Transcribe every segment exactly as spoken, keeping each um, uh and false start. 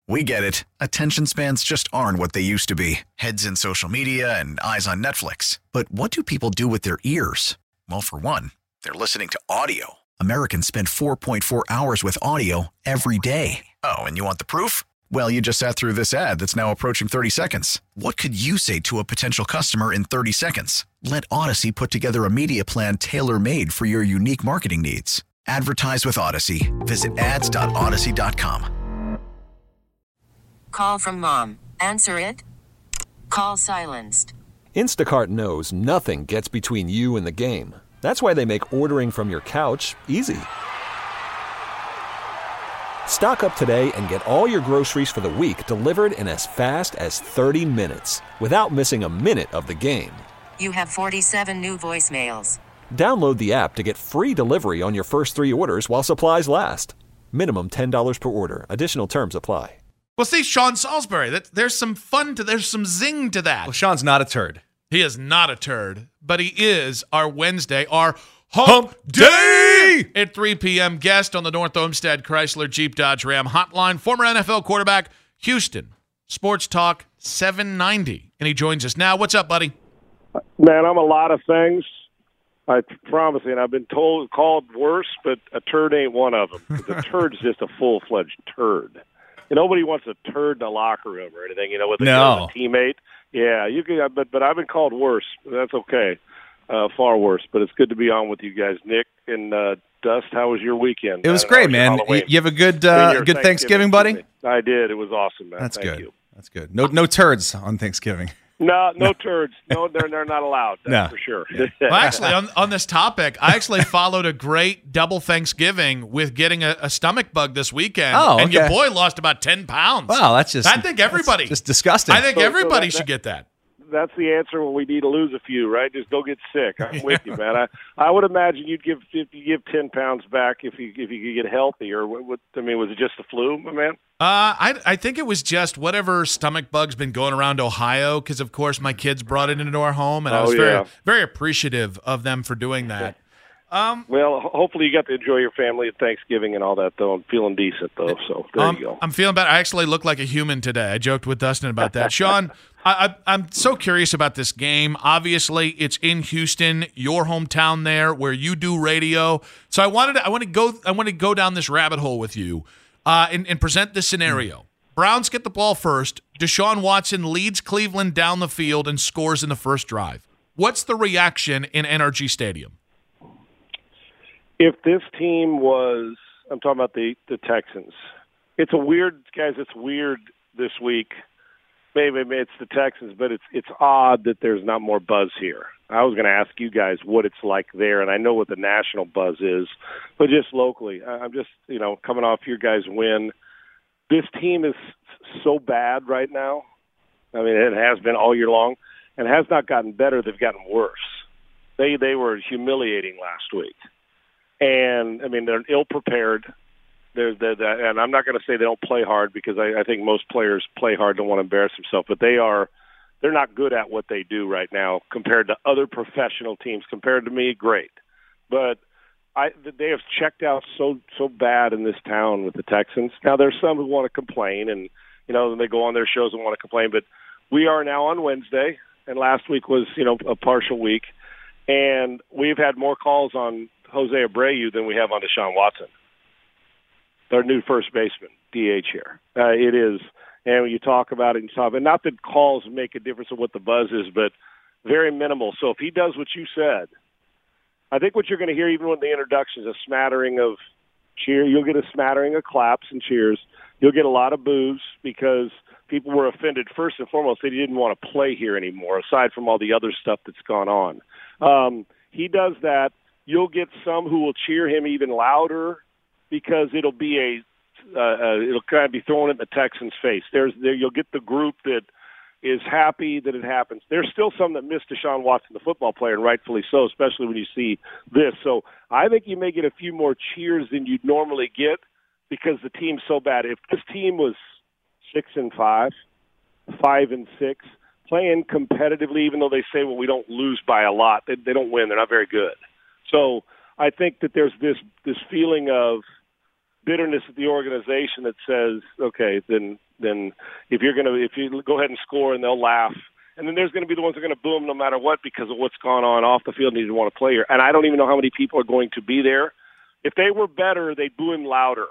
We get it. Attention spans just aren't what they used to be. Heads in social media and eyes on Netflix. But what do people do with their ears? Well, for one, they're listening to audio. Americans spend four point four hours with audio every day. Oh, and you want the proof? Well, you just sat through this ad that's now approaching thirty seconds. What could you say to a potential customer in thirty seconds? Let Odyssey put together a media plan tailor-made for your unique marketing needs. Advertise with Odyssey. Visit ads dot odyssey dot com. Call from mom. Answer it. Call silenced. Instacart knows nothing gets between you and the game. That's why they make ordering from your couch easy. Stock up today and get all your groceries for the week delivered in as fast as thirty minutes without missing a minute of the game. You have forty-seven new voicemails. Download the app to get free delivery on your first three orders while supplies last. Minimum ten dollars per order. Additional terms apply. Well, see, Sean Salisbury, that, there's some fun to, there's some zing to that. Well, Sean's not a turd. He is not a turd, but he is our Wednesday, our Hump, Hump Day at three p.m. guest on the North Olmsted Chrysler Jeep Dodge Ram hotline, former N F L quarterback, Houston Sports Talk seven ninety. And he joins us now. What's up, buddy? Man, I'm a lot of things. I promise you, and I've been told called worse, but a turd ain't one of them. The turd's just a full-fledged turd. You know, nobody wants a turd in the locker room or anything, you know, with a, no. a teammate. Yeah, you can, but but I've been called worse. That's okay, uh, far worse. But it's good to be on with you guys, Nick and uh, Dust. How was your weekend? It was great, man. You have a good uh, good Thanksgiving, buddy. I did. It was awesome, man. That's Thank good. You. That's good. No no turds on Thanksgiving. No, no turds. No, they're they're not allowed. That's no. for sure. Well, actually, on, on this topic, I actually followed a great double Thanksgiving with getting a, a stomach bug this weekend. Oh, and okay. your boy lost about ten pounds. Wow, that's just. I think everybody. Just disgusting. I think So- so everybody that- should that- get that. That's the answer when we need to lose a few, right? Just don't get sick. I'm with you, man. I, I would imagine you'd give if you give ten pounds back if you if you could get healthy. Or what, what? I mean, was it just the flu, my man? Uh, I I think it was just whatever stomach bug's been going around Ohio because, of course, my kids brought it into our home, and I Oh, was very yeah. very appreciative of them for doing that. Um, Well, ho- hopefully you got to enjoy your family at Thanksgiving and all that, though. I'm feeling decent, though. So there um, you go. I'm feeling better. I actually look like a human today. I joked with Dustin about that. Sean, I, I, I'm so curious about this game. Obviously, it's in Houston, your hometown there, where you do radio. So I wanted to, I want to go I want to go down this rabbit hole with you uh, and, and present this scenario. Browns get the ball first. Deshaun Watson leads Cleveland down the field and scores in the first drive. What's the reaction in N R G Stadium? If this team was, I'm talking about the, the Texans. It's a weird, guys, it's weird this week. Maybe, maybe it's the Texans, but it's it's odd that there's not more buzz here. I was going to ask you guys what it's like there, and I know what the national buzz is, but just locally. I- I'm just, you know, coming off your guys' win. This team is so bad right now. I mean, it has been all year long, and has not gotten better. They've gotten worse. They they were humiliating last week. And, I mean, they're ill-prepared. They're, they're, they're, and I'm not going to say they don't play hard because I, I think most players play hard, don't want to embarrass themselves. But they are – they're not good at what they do right now compared to other professional teams. Compared to me, great. But I, they have checked out so so bad in this town with the Texans. Now, there's some who want to complain, and, you know, they go on their shows and want to complain. But we are now on Wednesday, and last week was, you know, a partial week. And we've had more calls on Jose Abreu than we have on Deshaun Watson, their new first baseman, D H here. Uh, it is, and when you talk about it and talk, and not that calls make a difference of what the buzz is, but very minimal. So if he does what you said, I think what you're going to hear even with the introduction is a smattering of cheer. You'll get a smattering of claps and cheers. You'll get a lot of boos because people were offended. First and foremost, they didn't want to play here anymore, aside from all the other stuff that's gone on. Um, he does that. You'll get some who will cheer him even louder because it'll be a uh, uh, it'll kind of be thrown in the Texans' face. There's there you'll get the group that is happy that it happens. There's still some that miss Deshaun Watson, the football player, and rightfully so, especially when you see this. So I think you may get a few more cheers than you'd normally get because the team's so bad. If this team was six and five, five and six, playing competitively, even though they say, well, we don't lose by a lot, they, they don't win. They're not very good. So I think that there's this this feeling of bitterness at the organization that says, okay, then than if you're going to if you go ahead and score and they'll laugh. And then there's going to be the ones that are going to boo them no matter what because of what's gone on off the field and you don't want to play here. And I don't even know how many people are going to be there. If they were better, they'd boo him louder,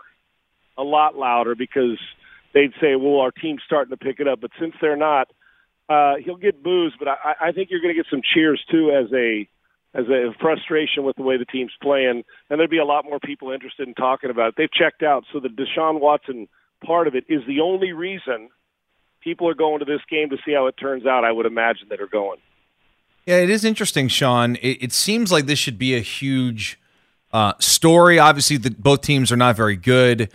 a lot louder, because they'd say, well, our team's starting to pick it up. But since they're not, uh, he'll get boos. But I, I think you're going to get some cheers, too, as a as a frustration with the way the team's playing. And there'd be a lot more people interested in talking about it. They've checked out. So the Deshaun Watson part of it is the only reason people are going to this game to see how it turns out, I would imagine, that are going. Yeah, it is interesting, Sean. It, it seems like this should be a huge uh, story. Obviously, the, both teams are not very good.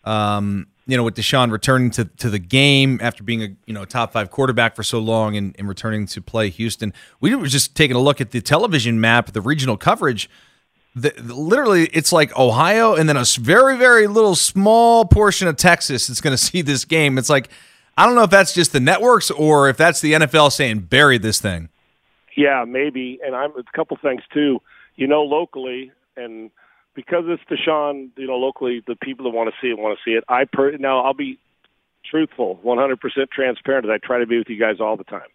Um, you know, with Deshaun returning to, to the game after being a you know a top five quarterback for so long and, and returning to play Houston. We were just taking a look at the television map, the regional coverage. The, literally, it's like Ohio and then a very, very little small portion of Texas that's going to see this game. It's like, I don't know if that's just the networks or if that's the N F L saying bury this thing. Yeah, maybe. And I'm a couple things too. You know, locally, and because it's Deshaun, you know, locally, the people that want to see it want to see it. I per- now I'll be truthful, one hundred percent transparent, as I try to be with you guys all the time.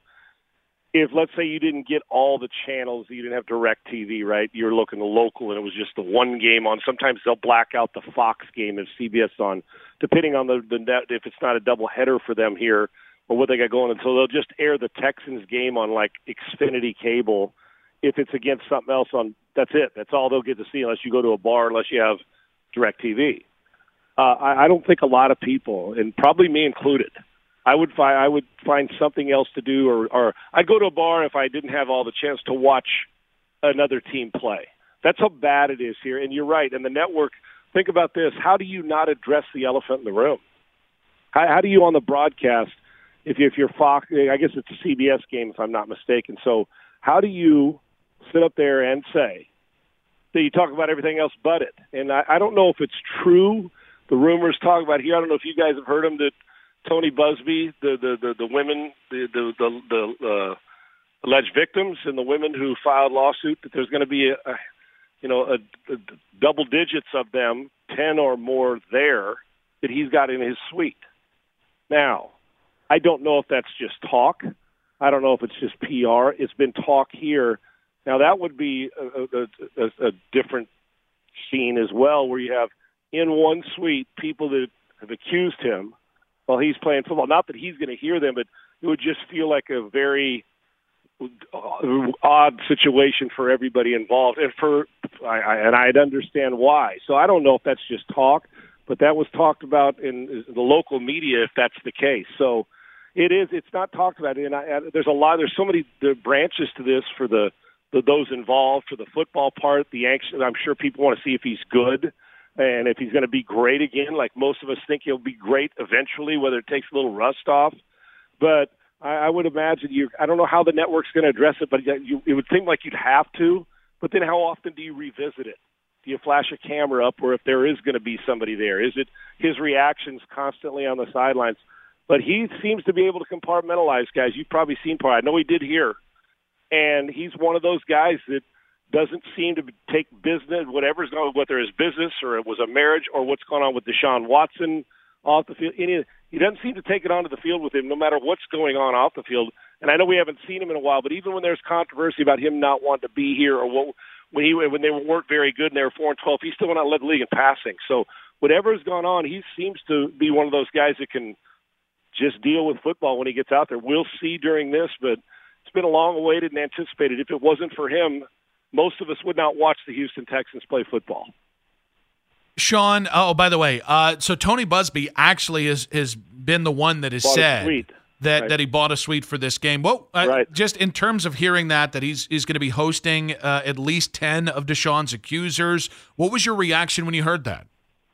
If, let's say, you didn't get all the channels, you didn't have DirecTV, right? You were looking local, and it was just the one game on. Sometimes they'll black out the Fox game if C B S on, depending on the, the net, if it's not a double header for them here or what they got going. And so they'll just air the Texans game on, like, Xfinity Cable. If it's against something else on, that's it. That's all they'll get to see unless you go to a bar, unless you have DirecTV. Uh, I, I don't think a lot of people, and probably me included, I would find I would find something else to do, or, or I'd go to a bar if I didn't have all the chance to watch another team play. That's how bad it is here. And you're right. And the network, think about this: how do you not address the elephant in the room? How, how do you on the broadcast, if you, if you're Fox, I guess it's a C B S game if I'm not mistaken. So how do you sit up there and say that you talk about everything else but it? And I, I don't know if it's true. The rumors talk about here. I don't know if you guys have heard them that Tony Busby, the the the, the women, the the the, the uh, alleged victims, and the women who filed lawsuit, that there's going to be a, a you know a, a double digits of them, ten or more there, that he's got in his suite. Now, I don't know if that's just talk. I don't know if it's just P R. It's been talk here. Now that would be a, a, a, a different scene as well, where you have in one suite people that have accused him while he's playing football. Not that he's going to hear them, but it would just feel like a very odd situation for everybody involved, and for I, I, and I'd understand why. So I don't know if that's just talk, but that was talked about in the local media if that's the case. So it is. It's not talked about, and I, there's a lot. There's so many branches to this for the, the those involved, for the football part. The anxious. I'm sure people want to see if he's good. And if he's going to be great again, like most of us think he'll be great eventually, whether it takes a little rust off. But I, I would imagine you. I don't know how the network's going to address it, but you, it would seem like you'd have to. But then, how often do you revisit it? Do you flash a camera up, or if there is going to be somebody there? Is it his reactions constantly on the sidelines? But he seems to be able to compartmentalize guys. You've probably seen part. I know he did here, and he's one of those guys that doesn't seem to take business, whatever's going on, whether it's business or it was a marriage or what's going on with Deshaun Watson off the field. Any, he doesn't seem to take it onto the field with him, no matter what's going on off the field. And I know we haven't seen him in a while, but even when there's controversy about him not wanting to be here, or what, when he when they weren't very good and they were four and twelve, he still went out and led the league in passing. So whatever's gone on, he seems to be one of those guys that can just deal with football when he gets out there. We'll see during this, but it's been a long awaited and anticipated. If it wasn't for him, most of us would not watch the Houston Texans play football. Sean, oh, by the way, uh, so Tony Busby actually has, has been the one that has bought said that, right. that he bought a suite for this game. Well, uh, right. Just in terms of hearing that, that he's, he's going to be hosting uh, at least ten of Deshaun's accusers, what was your reaction when you heard that?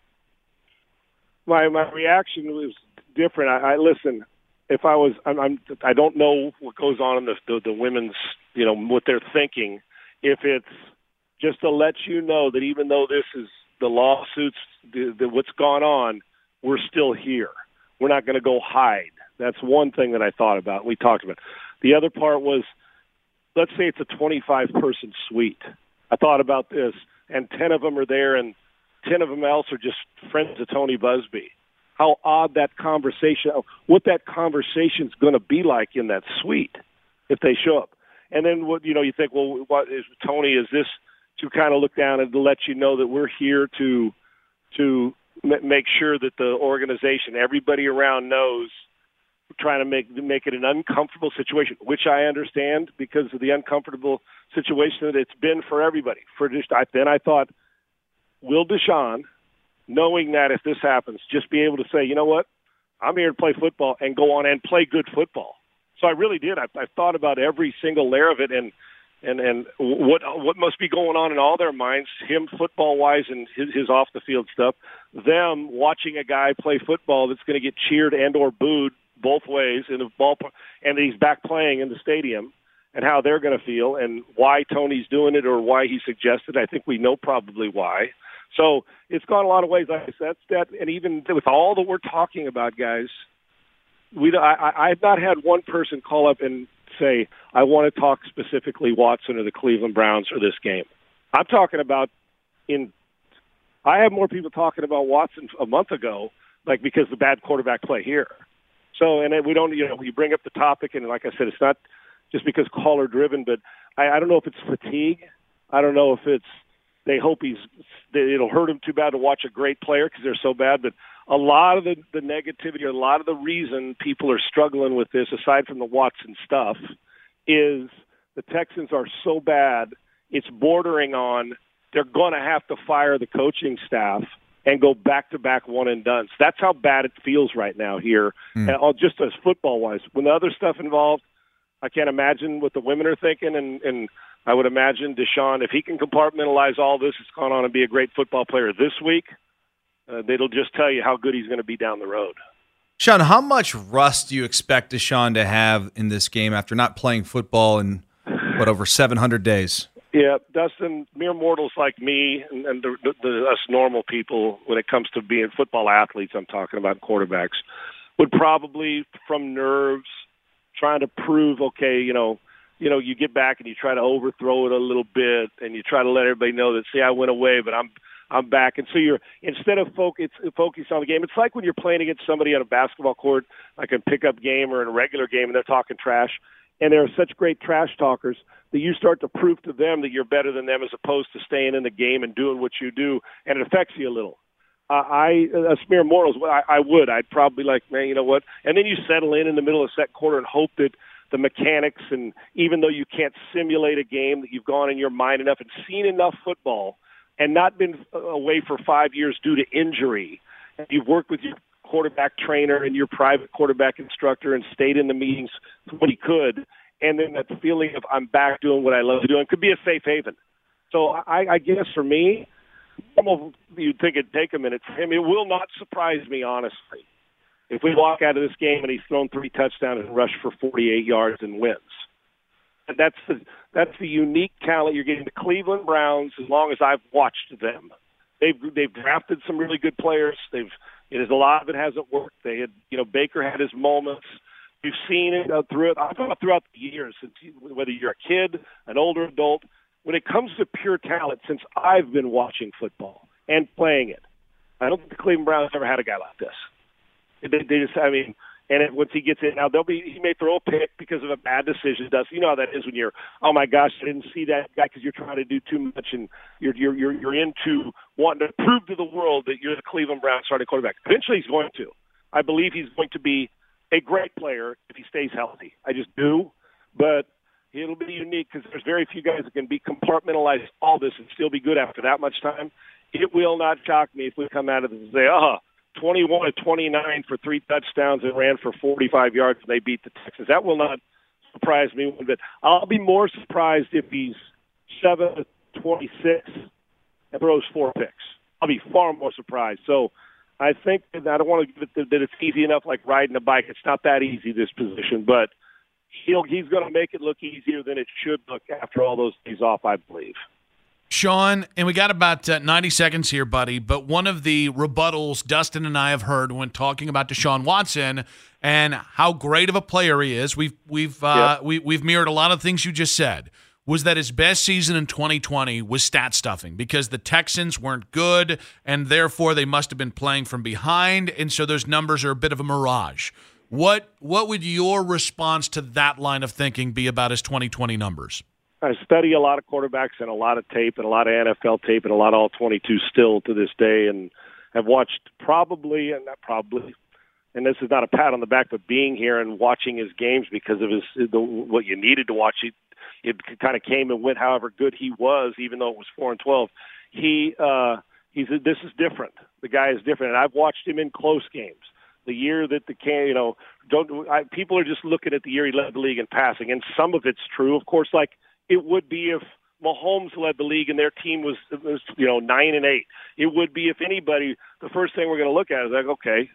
My my reaction was different. I, I listen. If I was, I'm, I'm, I don't know what goes on in the, the the women's, you know, what they're thinking. If it's just to let you know that even though this is the lawsuits, the, the, what's gone on, we're still here. We're not going to go hide. That's one thing that I thought about. We talked about. The other part was, let's say it's a twenty-five person suite. I thought about this, and ten of them are there, and ten of them else are just friends of Tony Busby. how odd that conversation, what that conversation's going to be like in that suite if they show up. And then, what you know, you think, well, what is Tony? Is this to kind of look down and to let you know that we're here to to m- make sure that the organization, everybody around knows, trying to make make it an uncomfortable situation, which I understand because of the uncomfortable situation that it's been for everybody. For just I, then I thought, will Deshaun, knowing that if this happens, just be able to say, you know what, I'm here to play football and go on and play good football. So I really did. I, I thought about every single layer of it and and and what what must be going on in all their minds, him football-wise and his, his off-the-field stuff, them watching a guy play football that's going to get cheered and or booed both ways in the ballpark, and he's back playing in the stadium, and how they're going to feel and why Tony's doing it or why he suggested. I think we know probably why. So it's gone a lot of ways. Like I said, that, and even with all that we're talking about, guys, we I, I've not had one person call up and say, I want to talk specifically Watson or the Cleveland Browns or this game. I'm talking about in – I have more people talking about Watson a month ago, like because the bad quarterback play here. So, and then we don't, you know, you bring up the topic, and like I said, it's not just because caller driven, but I, I don't know if it's fatigue. I don't know if it's they hope he's it'll hurt him too bad to watch a great player because they're so bad. But a lot of the, the negativity, a lot of the reason people are struggling with this, aside from the Watson stuff, is the Texans are so bad. It's bordering on they're going to have to fire the coaching staff and go back-to-back one-and-dones. That's how bad it feels right now here, mm. and just as football-wise. When the other stuff involved, I can't imagine what the women are thinking, and, and I would imagine Deshaun, if he can compartmentalize all this, it's gone on to be a great football player this week, uh, it'll just tell you how good he's going to be down the road. Sean, how much rust do you expect Deshaun to have in this game after not playing football in, what, over seven hundred days? Yeah, Dustin, mere mortals like me and, and the, the, the, us normal people, when it comes to being football athletes, I'm talking about quarterbacks, would probably, from nerves, trying to prove, okay, you know, you know, you get back and you try to overthrow it a little bit, and you try to let everybody know that, see, I went away, but I'm I'm back. And so you're, instead of focus, focus on the game, it's like when you're playing against somebody on a basketball court, like a pickup game or in a regular game, and they're talking trash, and they're such great trash talkers that you start to prove to them that you're better than them as opposed to staying in the game and doing what you do, and it affects you a little. Uh, I, us mere mortals, I, I would. I'd probably like, man, you know what? And then you settle in in the middle of the second quarter and hope that the mechanics, and even though you can't simulate a game, that you've gone in your mind enough and seen enough football and not been away for five years due to injury. And you've worked with your quarterback trainer and your private quarterback instructor and stayed in the meetings when you could. And then that feeling of I'm back doing what I love to do, and could be a safe haven. So I, I guess for me, you'd think it'd take a minute for him. It will not surprise me, honestly, if we walk out of this game and he's thrown three touchdowns and rushed for forty-eight yards and wins. And that's the that's the unique talent you're getting. The Cleveland Browns, as long as I've watched them, they've they've drafted some really good players. They've it is a lot of it hasn't worked. They had you know Baker had his moments. You've seen it uh, through it. I've thought throughout the years, since you, whether you're a kid, an older adult, when it comes to pure talent, since I've been watching football and playing it, I don't think the Cleveland Browns ever had a guy like this. They, they just, I mean, and it, once he gets in, now they'll be, he may throw a pick because of a bad decision. Does you know how that is when you're, oh my gosh, I didn't see that guy because you're trying to do too much and you're you're you're you're into wanting to prove to the world that you're the Cleveland Browns starting quarterback. Eventually, he's going to. I believe he's going to be a great player if he stays healthy. I just do, but it'll be unique because there's very few guys that can be compartmentalize all this and still be good after that much time. It will not shock me if we come out of this and say, oh, twenty-one to twenty-nine for three touchdowns and ran for forty-five yards and they beat the Texans. That will not surprise me one bit. I'll be more surprised if he's seven to twenty-six and throws four picks. I'll be far more surprised. So I think that I don't want to give it that it's easy enough like riding a bike. It's not that easy, this position, but he'll, he's going to make it look easier than it should look after all those days off, I believe. Sean, and we got about uh, ninety seconds here, buddy, but one of the rebuttals Dustin and I have heard when talking about Deshaun Watson and how great of a player he is, we've we've uh, yep. we, we've mirrored a lot of things you just said. was that his best season in twenty twenty was stat stuffing because the Texans weren't good, and therefore they must have been playing from behind, and so those numbers are a bit of a mirage. What what would your response to that line of thinking be about his twenty twenty numbers? I study a lot of quarterbacks and a lot of tape and a lot of N F L tape and a lot of all twenty-two still to this day, and have watched probably, and not probably, and this is not a pat on the back, but being here and watching his games because of his the, what you needed to watch. It, it kind of came and went however good he was, even though it was four and twelve. He uh, he's this is different. The guy is different, and I've watched him in close games. The year that the can, you know, don't I, people are just looking at the year he led the league in passing, and some of it's true, of course. Like it would be if Mahomes led the league and their team was, was you know, nine and eight. It would be if anybody. The first thing we're going to look at is like, okay,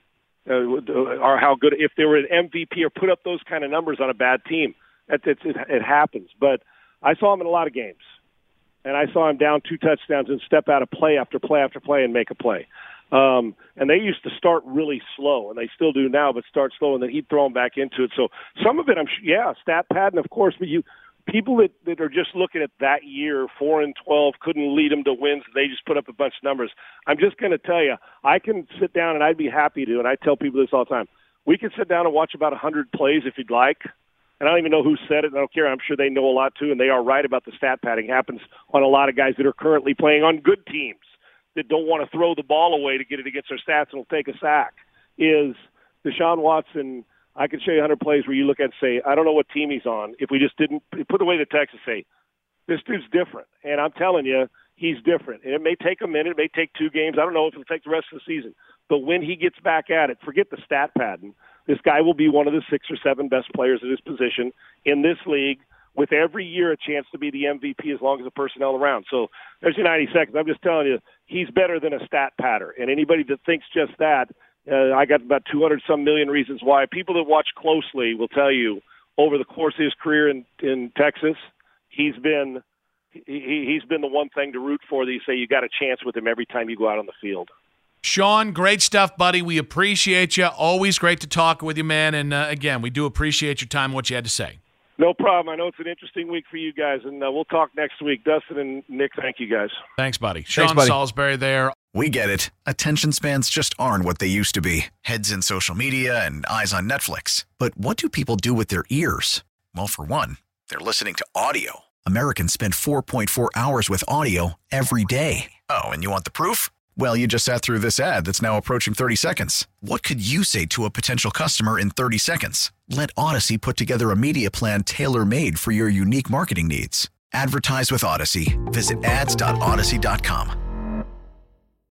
uh, or how good if they were an M V P or put up those kind of numbers on a bad team. It, it, it, it happens. But I saw him in a lot of games, and I saw him down two touchdowns and step out of play after play after play and make a play. Um, and they used to start really slow, and they still do now, but start slow, and then he'd throw them back into it. So some of it, I'm yeah, stat padding, of course, but you people that, that are just looking at that year, four and twelve, couldn't lead them to wins. They just put up a bunch of numbers. I'm just going to tell you, I can sit down, and I'd be happy to, and I tell people this all the time. We can sit down and watch about one hundred plays if you'd like. And I don't even know who said it, and I don't care. I'm sure they know a lot, too, and they are right about the stat padding. It happens on a lot of guys that are currently playing on good teams that don't want to throw the ball away to get it against their stats and will take a sack. Is Deshaun Watson, I can show you one hundred plays where you look at and say, I don't know what team he's on. If we just didn't put away the text and say, this dude's different. And I'm telling you, he's different. And it may take a minute. It may take two games. I don't know if it'll take the rest of the season. But when he gets back at it, forget the stat padding. This guy will be one of the six or seven best players at his position in this league, with every year a chance to be the M V P as long as the personnel around. So there's your ninety seconds. I'm just telling you, he's better than a stat patter. And anybody that thinks just that, uh, I got about two hundred some million reasons why. People that watch closely will tell you over the course of his career in, in Texas, he's been he, he's been the one thing to root for that you say you got a chance with him every time you go out on the field. Sean, great stuff, buddy. We appreciate you. Always great to talk with you, man. And, uh, again, we do appreciate your time and what you had to say. No problem. I know it's an interesting week for you guys, and uh, we'll talk next week. Dustin and Nick, thank you guys. Thanks, buddy. Sean Thanks, buddy. Salisbury there. We get it. Attention spans just aren't what they used to be. Heads in social media and eyes on Netflix. But what do people do with their ears? Well, for one, they're listening to audio. Americans spend four point four hours with audio every day. Oh, and you want the proof? Well, you just sat through this ad that's now approaching thirty seconds. What could you say to a potential customer in thirty seconds? Let Odyssey put together a media plan tailor-made for your unique marketing needs. Advertise with Odyssey. Visit ads dot odyssey dot com.